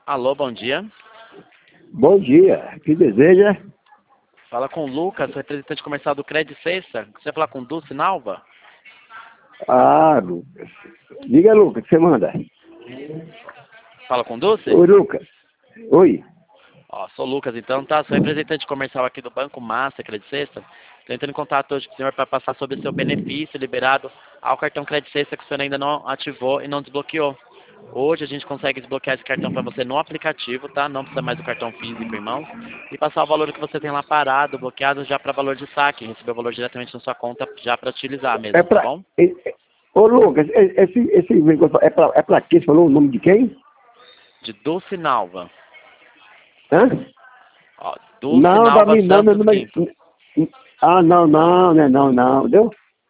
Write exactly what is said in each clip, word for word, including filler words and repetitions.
Alô, bom dia. Bom dia. Que deseja? Fala com o Lucas, representante comercial do Credit Sexta. Você vai falar com Dulce Nalva? Ah, Lucas. Diga, Lucas, o que você manda? Fala com Dulce? Oi, Lucas. Oi. Ó, sou o Lucas, então, tá? Sou representante comercial aqui do Banco Master Credit Sexta. Estou entrando em contato hoje com o senhor para passar sobre o seu benefício liberado ao cartão Credit Sexta que o senhor ainda não ativou e não desbloqueou. Hoje a gente consegue desbloquear esse cartão para você no aplicativo, tá? Não precisa mais do cartão físico em mãos. E passar o valor que você tem lá parado, bloqueado, já para valor de saque. Receber o valor diretamente na sua conta já para utilizar mesmo, É tá pra... bom? é- é- Ô, Lucas, é- esse, esse negócio é pra, é pra quê? Você falou o nome de quem? De Dulce Nalva. Hã? Ó, Dulce Não, da Nalva minha não, meu Santos nome Quinto. é... Ah, não, não, não, não, não, entendeu?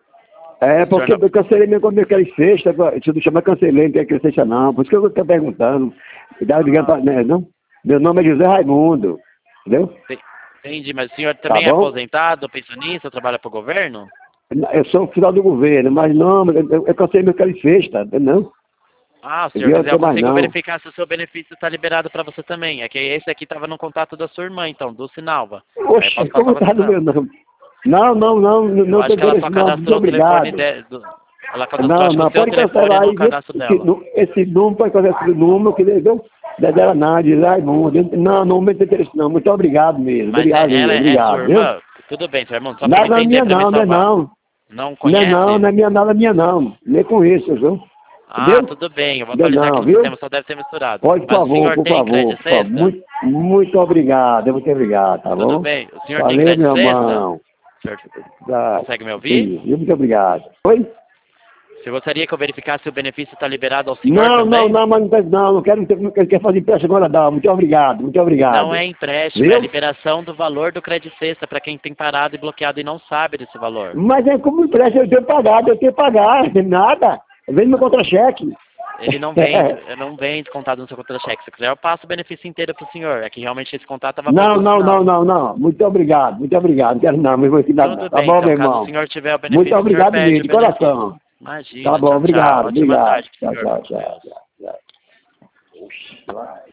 É, O senhor porque não... eu cancelei meu quando eu quero sexta, se eu não chamar cancelei, não quero sexta não, por isso que eu estou perguntando. Dá ligando pra, Ah, né, não? Meu nome é José Raimundo, entendeu? entendi, mas o senhor Tá também é bom? aposentado, pensionista, trabalha para o governo? Eu sou final do governo, mas não, eu, eu cancelei meu quero sexta, não? Ah, se o Eu senhor não quiser, eu tenho mais consigo não. verificar se o seu benefício está liberado para você também. É que esse aqui estava no contato da sua irmã, então, Dulce Nalva. Aí eu Oxe, posso passar como tá você no para ela. meu nome? Não, não, não, Eu não acho tem que ela interesse só não, muito cadastrou o telefone obrigado. de... do... Ela cadastrou, Não, acho que o não, seu pode telefone cancelar não aí, o viu? cadastro Esse, dela. nu- esse número, pode fazer esse número, que deu, dela Nádia, Raimundo. Não, não me tem interesse não, muito obrigado mesmo, Mas obrigado é, ela mesmo, é sua obrigado, viu? irmã? Tudo bem, seu irmão, só para me Nada entender, minha para me não, não é salvar. não. Não Não é não, conhece? não é minha, nada minha não, nem conheço, viu? Ah, Entendeu? tudo bem, eu vou Não é atualizar aqui não, no viu? sistema, só deve ter misturado. Pode, por Mas o favor, senhor por tem favor, crédito por favor. sexta? Muito, muito obrigado, muito obrigado, tá Tudo bom? bem. O senhor tem Valeu, crédito meu sexta? irmão. O senhor Tá, consegue me ouvir? sim, muito obrigado. Oi? Você gostaria que eu verificasse se o benefício está liberado ao senhor Não, não, também? não, mas não, quero- não, não quero, não quero fazer empréstimo agora não. Muito obrigado, muito Não obrigado. é empréstimo, é Viu? liberação do valor do crédito sexta para quem tem parado e bloqueado e não sabe desse valor. Mas é como empréstimo, eu tenho que pagar, eu tenho que pagar, não tem nada. Vem meu contra-cheque. Ele não vem, não vem descontado no seu contra-cheque. Se quiser, eu passo o benefício inteiro para o senhor. É que realmente esse contato estava para Não, o não, não, sinal. não, não. Muito obrigado, muito obrigado. Não quero não, não vou ensinar não. Tudo Tá bem, bom, então. meu Caso o irmão? senhor tiver o Muito benefício, o senhor obrigado pede mesmo, o de benefício. coração. Tá Imagina, bom, tchau, tchau. obrigado, Ótima obrigado. tarde, Tchau, senhor. tchau, Com tchau, Deus. tchau, tchau. Oxe, vai.